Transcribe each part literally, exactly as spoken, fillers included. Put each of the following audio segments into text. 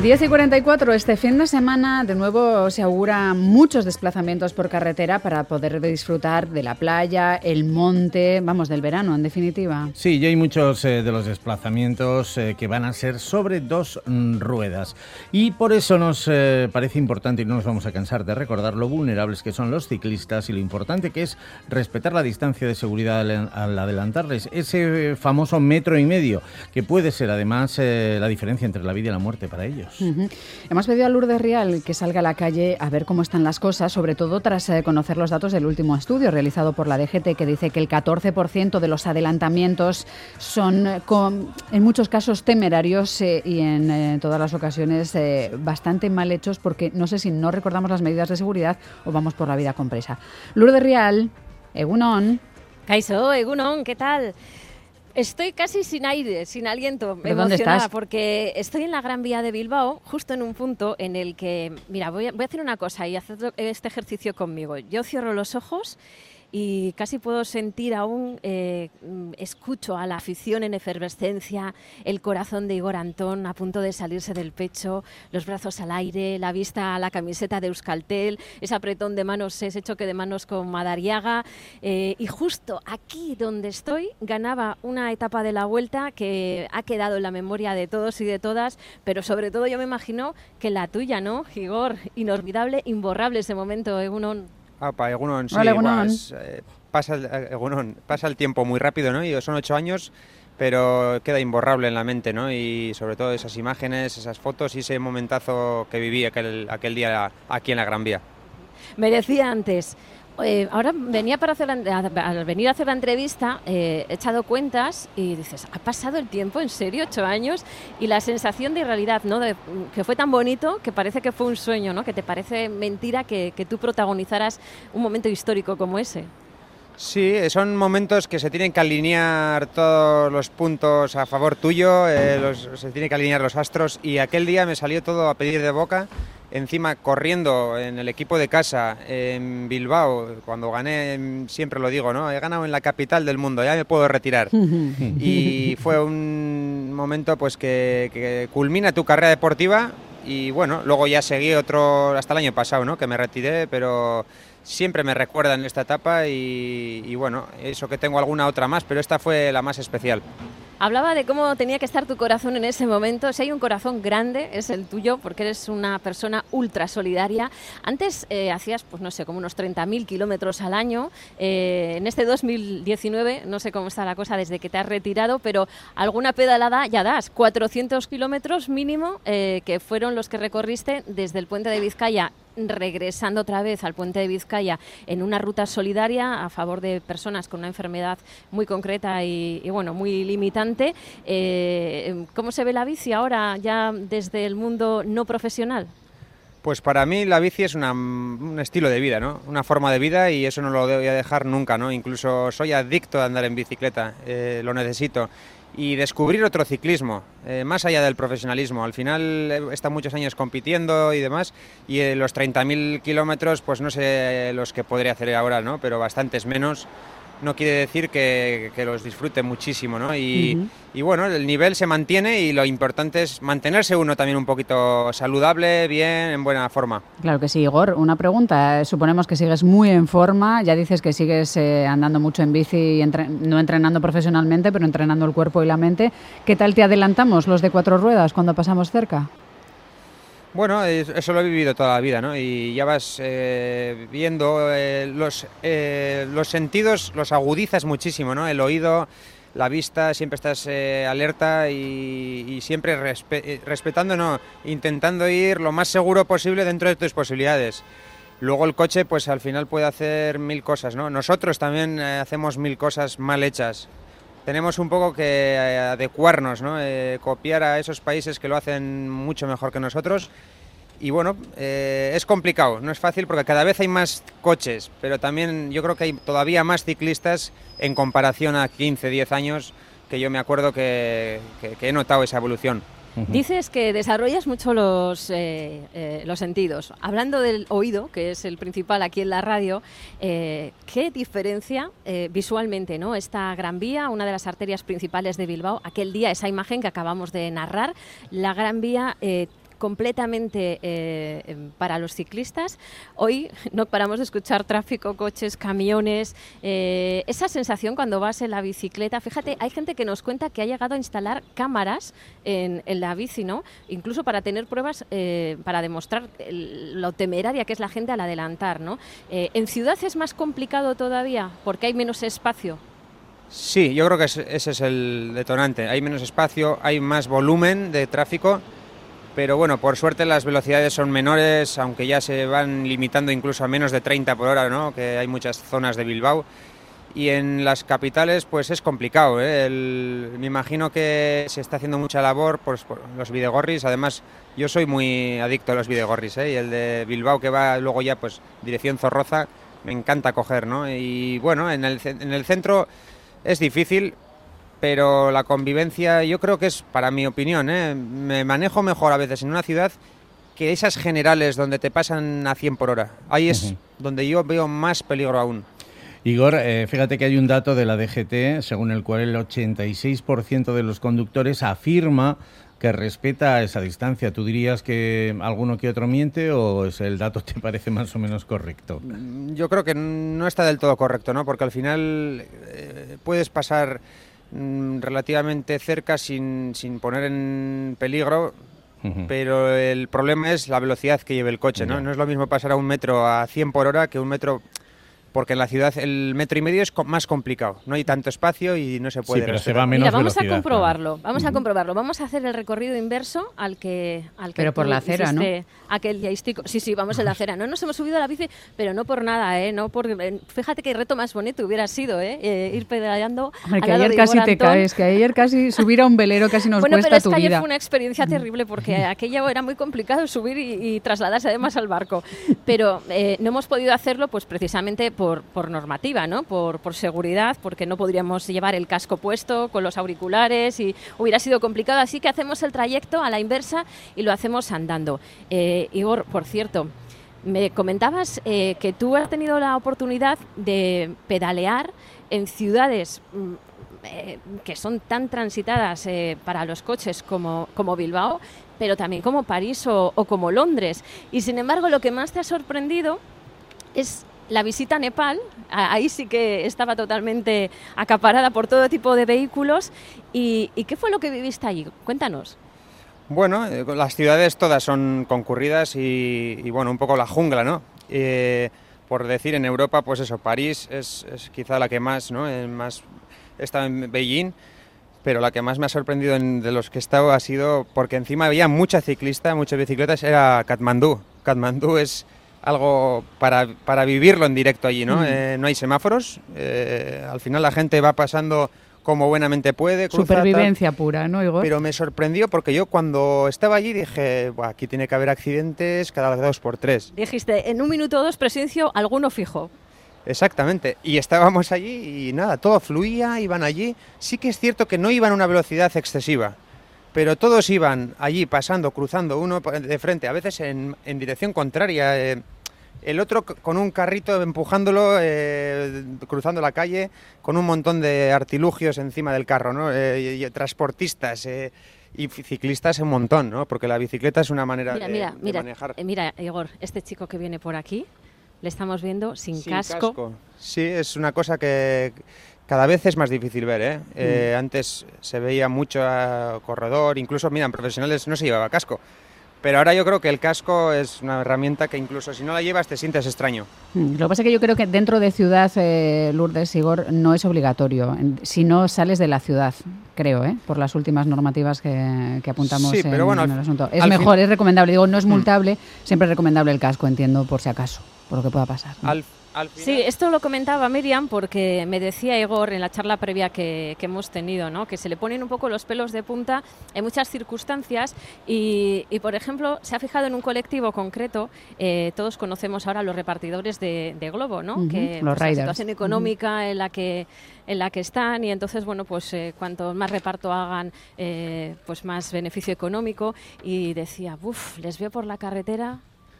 diez y cuarenta y cuatro, este fin de semana de nuevo se auguran muchos desplazamientos por carretera para poder disfrutar de la playa, el monte, vamos, del verano en definitiva. Sí, y hay muchos eh, de los desplazamientos eh, que van a ser sobre dos mm, ruedas y por eso nos eh, parece importante y no nos vamos a cansar de recordar lo vulnerables que son los ciclistas y lo importante que es respetar la distancia de seguridad al, al adelantarles, ese famoso metro y medio que puede ser además eh, la diferencia entre la vida y la muerte para ellos. Uh-huh. Hemos pedido a Lourdes Rial que salga a la calle a ver cómo están las cosas, sobre todo tras eh, conocer los datos del último estudio realizado por la D G T, que dice que el catorce por ciento de los adelantamientos son eh, con, en muchos casos temerarios eh, y en eh, todas las ocasiones eh, bastante mal hechos, porque no sé si no recordamos las medidas de seguridad o vamos por la vida con prisa. Lourdes Rial, Egunon. Kaixo, Egunon, ¿qué tal? Estoy casi sin aire, sin aliento, ¿Pero dónde estás? Porque estoy en la Gran Vía de Bilbao, justo en un punto en el que, mira, voy a, voy a hacer una cosa y hacer este ejercicio conmigo. Yo cierro los ojos y casi puedo sentir aún, eh, escucho a la afición en efervescencia, el corazón de Igor Antón a punto de salirse del pecho, los brazos al aire, la vista a la camiseta de Euskaltel, ese apretón de manos, ese choque de manos con Madariaga, eh, y justo aquí donde estoy ganaba una etapa de la Vuelta que ha quedado en la memoria de todos y de todas, pero sobre todo yo me imagino que la tuya, ¿no, Igor? Inolvidable, imborrable ese momento, Egunon. Apa, Egunon, sí, Hola, Egunon. pues, eh, pasa, el, Egunon, pasa el tiempo muy rápido, ¿no? Y son ocho años, pero queda imborrable en la mente, ¿no? Y sobre todo esas imágenes, esas fotos y ese momentazo que viví aquel, aquel día aquí en la Gran Vía. Me decía antes, eh, ahora venía para hacer la, al venir a hacer la entrevista, eh, he echado cuentas y dices, ¿ha pasado el tiempo? ¿En serio? ¿Ocho años? Y la sensación de irrealidad, ¿no? De, que fue tan bonito que parece que fue un sueño, ¿no? Que te parece mentira que, que tú protagonizaras un momento histórico como ese. Sí, son momentos que se tienen que alinear todos los puntos a favor tuyo, eh, los, se tienen que alinear los astros y aquel día me salió todo a pedir de boca. Encima, corriendo en el equipo de casa, en Bilbao, cuando gané, siempre lo digo, ¿no? He ganado en la capital del mundo, ya me puedo retirar. Y fue un momento pues que, que culmina tu carrera deportiva y bueno, luego ya seguí otro, hasta el año pasado, ¿no? Que me retiré, pero siempre me recuerdan esta etapa y, y bueno, eso que tengo alguna otra más, pero esta fue la más especial. Hablaba de cómo tenía que estar tu corazón en ese momento. Si hay un corazón grande, es el tuyo, porque eres una persona ultra solidaria. Antes eh, hacías, pues no sé, como unos treinta mil kilómetros al año. Eh, en este dos mil diecinueve, no sé cómo está la cosa desde que te has retirado, pero alguna pedalada ya das. cuatrocientos kilómetros mínimo, eh, que fueron los que recorriste desde el puente de Vizcaya, regresando otra vez al puente de Vizcaya en una ruta solidaria a favor de personas con una enfermedad muy concreta y, y bueno, muy limitante. Eh, ¿Cómo se ve la bici ahora ya desde el mundo no profesional? Pues para mí la bici es una, un estilo de vida, ¿no? Una forma de vida y eso no lo voy a dejar nunca, ¿no? Incluso soy adicto a andar en bicicleta, eh, lo necesito. Y descubrir otro ciclismo, eh, más allá del profesionalismo. Al final he estado muchos años compitiendo y demás, y eh, los treinta mil kilómetros, pues no sé los que podría hacer ahora, ¿no? Pero bastantes menos. No quiere decir que, que los disfrute muchísimo, ¿no? Y, uh-huh. y bueno, el nivel se mantiene y lo importante es mantenerse uno también un poquito saludable, bien, en buena forma. Claro que sí, Igor. Una pregunta. Suponemos que sigues muy en forma. Ya dices que sigues eh, andando mucho en bici, y entre... no entrenando profesionalmente, pero entrenando el cuerpo y la mente. ¿Qué tal te adelantamos los de cuatro ruedas cuando pasamos cerca? Bueno, eso lo he vivido toda la vida, ¿no? Y ya vas eh, viendo eh, los, eh, los sentidos, los agudizas muchísimo, ¿no? El oído, la vista, siempre estás eh, alerta y, y siempre respe- respetando, no, intentando ir lo más seguro posible dentro de tus posibilidades. Luego el coche, pues al final puede hacer mil cosas, ¿no? Nosotros también eh, hacemos mil cosas mal hechas. Tenemos un poco que eh, adecuarnos, ¿no? Eh, copiar a esos países que lo hacen mucho mejor que nosotros. Y bueno, eh, es complicado, no es fácil porque cada vez hay más coches, pero también yo creo que hay todavía más ciclistas en comparación a quince, diez años, que yo me acuerdo que, que, que he notado esa evolución. Uh-huh. Dices que desarrollas mucho los, eh, eh, los sentidos. Hablando del oído, que es el principal aquí en la radio, eh, ¿qué diferencia eh, visualmente, ¿no? Esta Gran Vía, una de las arterias principales de Bilbao, aquel día, esa imagen que acabamos de narrar, la Gran Vía, eh, completamente eh, para los ciclistas. Hoy no paramos de escuchar tráfico, coches, camiones, eh, esa sensación cuando vas en la bicicleta. Fíjate, hay gente que nos cuenta que ha llegado a instalar cámaras en, en la bici, ¿no? Incluso para tener pruebas, eh, para demostrar el, lo temeraria que es la gente al adelantar, ¿no? Eh, ¿En ciudad es más complicado todavía porque hay menos espacio? Sí, yo creo que ese es el detonante. Hay menos espacio, hay más volumen de tráfico, pero bueno, por suerte las velocidades son menores, aunque ya se van limitando incluso a menos de treinta por hora, ¿no? Que hay muchas zonas de Bilbao. Y en las capitales pues es complicado, ¿eh? El, me imagino que se está haciendo mucha labor pues, por los bidegorris. Además, yo soy muy adicto a los bidegorris, ¿eh? Y el de Bilbao que va luego ya pues dirección Zorroza, me encanta coger, ¿no? Y bueno, en el, en el centro es difícil, pero la convivencia yo creo que es, para mi opinión, ¿eh? Me manejo mejor a veces en una ciudad que esas generales donde te pasan a cien por hora. Ahí es uh-huh. donde yo veo más peligro aún. Igor, eh, fíjate que hay un dato de la D G T según el cual el ochenta y seis por ciento de los conductores afirma que respeta esa distancia. ¿Tú dirías que alguno que otro miente o el dato te parece más o menos correcto? Yo creo que no está del todo correcto, ¿no? Porque al final eh, puedes pasar mm, relativamente cerca sin, sin poner en peligro, uh-huh. pero el problema es la velocidad que lleve el coche, ¿no? Yeah. No es lo mismo pasar a un metro a cien por hora que un metro... Porque en la ciudad el metro y medio es más complicado, no hay tanto espacio y no se puede... Sí, pero se va a menos Mira, vamos velocidad, a comprobarlo, claro. vamos a comprobarlo. Vamos a hacer el recorrido inverso al que al que Pero por la acera, ¿no? Aquel diaístico. Sí, sí, vamos en la acera. No nos hemos subido a la bici, pero no por nada, ¿eh? No por, fíjate qué reto más bonito hubiera sido, ¿eh? eh ir pedaleando. Hombre, que ayer casi te caes, que ayer casi subir a un velero casi nos bueno, cuesta tu vida. Bueno, pero es que ayer fue una experiencia terrible porque aquello era muy complicado subir y, y trasladarse además al barco. Pero eh, no hemos podido hacerlo pues precisamente por, por normativa. ¿no? Por, por seguridad, porque no podríamos llevar el casco puesto con los auriculares y hubiera sido complicado, así que hacemos el trayecto a la inversa y lo hacemos andando. Eh, Igor, por cierto, me comentabas eh, que tú has tenido la oportunidad de pedalear en ciudades mm, eh, que son tan transitadas eh, para los coches como, como Bilbao, pero también como París o, o como Londres. Y sin embargo, lo que más te ha sorprendido es la visita a Nepal. Ahí sí que estaba totalmente acaparada por todo tipo de vehículos. ¿Y, y qué fue lo que viviste allí? Cuéntanos. Bueno, eh, las ciudades todas son concurridas y, y bueno, un poco la jungla, ¿no? Eh, por decir, en Europa, pues eso, París es, es quizá la que más, ¿no? Eh, más he estado en Beijing, pero la que más me ha sorprendido en, de los que he estado ha sido, porque encima había mucha ciclista, muchas bicicletas, era Katmandú. Katmandú es algo para, para vivirlo en directo allí, ¿no? Mm. Eh, no hay semáforos, eh, al final la gente va pasando como buenamente puede. Cruza, Supervivencia tal, pura, ¿no, Igor? Pero me sorprendió porque yo cuando estaba allí dije, aquí tiene que haber accidentes cada dos por tres. Dijiste, en un minuto o dos presencio alguno fijo. Exactamente, y estábamos allí y nada, todo fluía, iban allí. Sí que es cierto que no iban a una velocidad excesiva, pero todos iban allí pasando, cruzando uno de frente, a veces en, en dirección contraria, eh, el otro con un carrito empujándolo, eh, cruzando la calle, con un montón de artilugios encima del carro, ¿no? Eh, y, y transportistas eh, y ciclistas un montón, ¿no? Porque la bicicleta es una manera mira, de, mira, de mira, manejar. Eh, mira, Igor, este chico que viene por aquí, le estamos viendo sin, sin casco. casco. Sí, es una cosa que cada vez es más difícil ver, ¿eh? Eh, mm. Antes se veía mucho a corredor, incluso, mira, en profesionales no se llevaba casco. Pero ahora yo creo que el casco es una herramienta que incluso si no la llevas te sientes extraño. Lo que pasa es que yo creo que dentro de ciudad, eh, Lourdes, Igor, no es obligatorio. Si no sales de la ciudad, creo, ¿eh? Por las últimas normativas que, que apuntamos sí, en, pero bueno, en el asunto. Es al mejor, fin... es recomendable. Digo, no es multable, mm. siempre es recomendable el casco, entiendo, por si acaso, por lo que pueda pasar, ¿no? Al... Al final... Sí, esto lo comentaba Miriam porque me decía Igor en la charla previa que, que hemos tenido, ¿no? Que se le ponen un poco los pelos de punta en muchas circunstancias y, y por ejemplo, se ha fijado en un colectivo concreto, eh, todos conocemos ahora los repartidores de, de Globo, ¿no? Uh-huh, que los pues, la situación económica uh-huh. en la que en la que están y entonces, bueno, pues eh, cuanto más reparto hagan, eh, pues más beneficio económico y decía, uff, les veo por la carretera...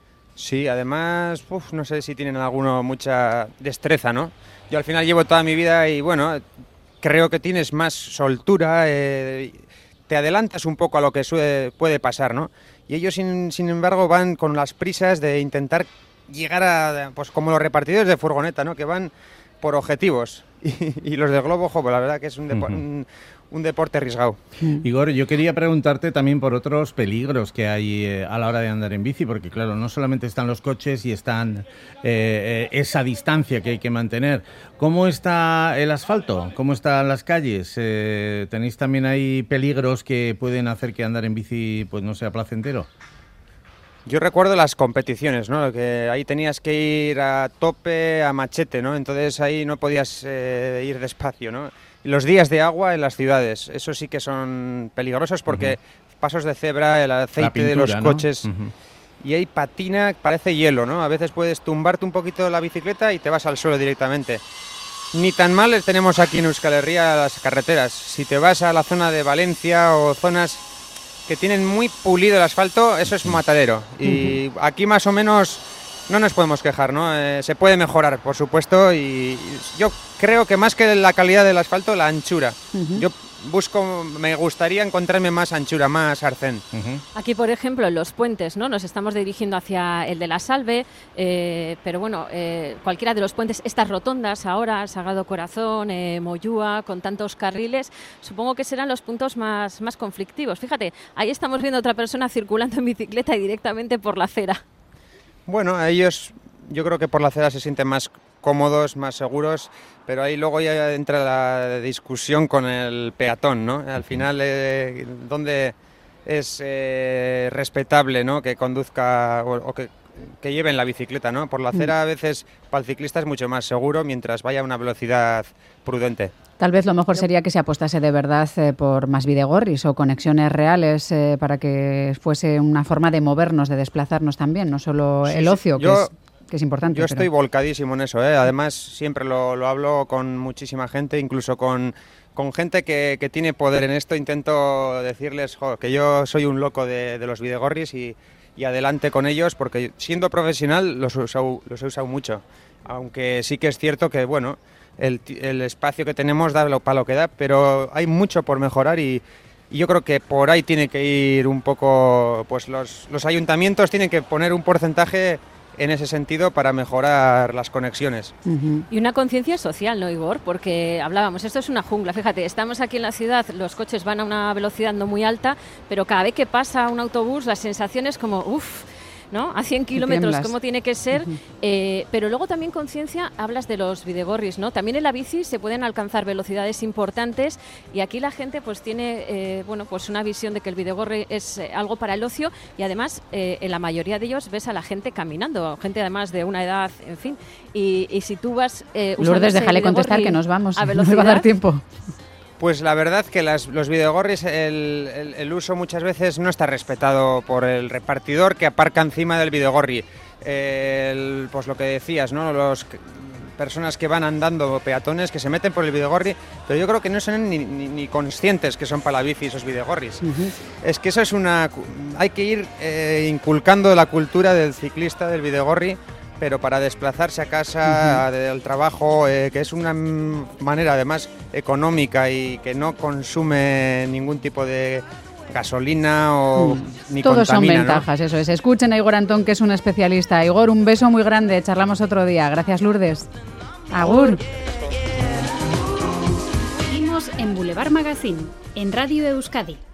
Sí, además, uf, no sé si tienen alguno mucha destreza, ¿no? Yo al final llevo toda mi vida y bueno, creo que tienes más soltura, eh, te adelantas un poco a lo que suele, puede pasar, ¿no? Y ellos, sin, sin embargo, van con las prisas de intentar llegar a, pues como los repartidores de furgoneta, ¿no? Que van por objetivos. Y, y los de Globo, jo, pues la verdad que es un, depo- uh-huh. un, un deporte arriesgado. Igor, yo quería preguntarte también por otros peligros que hay eh, a la hora de andar en bici, porque claro, no solamente están los coches y están eh, eh, esa distancia que hay que mantener. ¿Cómo está el asfalto? ¿Cómo están las calles? Eh, ¿Tenéis también ahí peligros que pueden hacer que andar en bici pues no sea placentero? Yo recuerdo las competiciones, ¿no? Que ahí tenías que ir a tope, a machete, ¿no? Entonces ahí no podías eh, ir despacio, ¿no? Y los días de agua en las ciudades, eso sí que son peligrosos porque uh-huh. pasos de cebra, el aceite pintura, de los ¿no? coches, uh-huh. y ahí patina, parece hielo, ¿no? A veces puedes tumbarte un poquito la bicicleta y te vas al suelo directamente. Ni tan mal tenemos aquí en Euskal Herria las carreteras. Si te vas a la zona de Valencia o zonas que tienen muy pulido el asfalto, eso es matadero. Y aquí más o menos no nos podemos quejar, ¿no? Eh, se puede mejorar, por supuesto, y yo creo que más que la calidad del asfalto, la anchura. Uh-huh. Yo busco, me gustaría encontrarme más anchura, más arcén. Uh-huh. Aquí, por ejemplo, en los puentes, ¿no? Nos estamos dirigiendo hacia el de la Salve, eh, pero bueno, eh, cualquiera de los puentes, estas rotondas ahora, Sagrado Corazón, eh, Moyúa, con tantos carriles, supongo que serán los puntos más, más conflictivos. Fíjate, ahí estamos viendo a otra persona circulando en bicicleta y directamente por la acera. Bueno, a ellos yo creo que por la acera se sienten más cómodos, más seguros, pero ahí luego ya entra la discusión con el peatón, ¿no? Al final, eh, ¿dónde es eh, respetable, ¿no? Que conduzca o, o que, que lleven la bicicleta, ¿no? Por la acera a veces para el ciclista es mucho más seguro mientras vaya a una velocidad prudente. Tal vez lo mejor sería que se apostase de verdad eh, por más bidegorris o conexiones reales eh, para que fuese una forma de movernos, de desplazarnos también, no solo sí, el ocio, sí. Yo, que, es, que es importante. Yo pero... estoy volcadísimo en eso, ¿eh? Además siempre lo, lo hablo con muchísima gente, incluso con, con gente que, que tiene poder en esto. Intento decirles jo, que yo soy un loco de, de los bidegorris y, y adelante con ellos, porque siendo profesional los he usado, los he usado mucho, aunque sí que es cierto que, bueno, El, el espacio que tenemos da lo, para lo que da, pero hay mucho por mejorar y, y yo creo que por ahí tiene que ir un poco, pues los, los ayuntamientos tienen que poner un porcentaje en ese sentido para mejorar las conexiones. Uh-huh. Y una conciencia social, ¿no, Igor? Porque hablábamos, esto es una jungla, fíjate, estamos aquí en la ciudad, los coches van a una velocidad no muy alta, pero cada vez que pasa un autobús la sensación es como, uff, ¿no? A cien kilómetros, ¿cómo tiene que ser? Uh-huh. eh, pero luego también conciencia, hablas de los bidegorris, ¿no? También en la bici se pueden alcanzar velocidades importantes y aquí la gente pues tiene eh, bueno, pues una visión de que el bidegorri es eh, algo para el ocio y además eh, en la mayoría de ellos ves a la gente caminando, gente además de una edad, en fin, y, y si tú vas eh, Lourdes, déjale contestar que nos vamos, a velocidad, no va a dar tiempo. Pues la verdad que las, los bidegorris, el, el, el uso muchas veces no está respetado por el repartidor que aparca encima del bidegorri. El, pues lo que decías, ¿no? Los personas que van andando, peatones que se meten por el bidegorri, pero yo creo que no son ni, ni, ni conscientes que son para la bici esos bidegorris. Uh-huh. Es que eso es una... Hay que ir eh, inculcando la cultura del ciclista, del bidegorri, pero para desplazarse a casa, uh-huh. del trabajo, eh, que es una manera además económica y que no consume ningún tipo de gasolina o mm. ni Todos contamina, son ventajas, ¿no? Eso es. Escuchen a Igor Antón, que es un especialista. Igor, un beso muy grande, charlamos otro día. Gracias, Lourdes. Agur. Seguimos en Boulevard Magazine, en Radio Euskadi.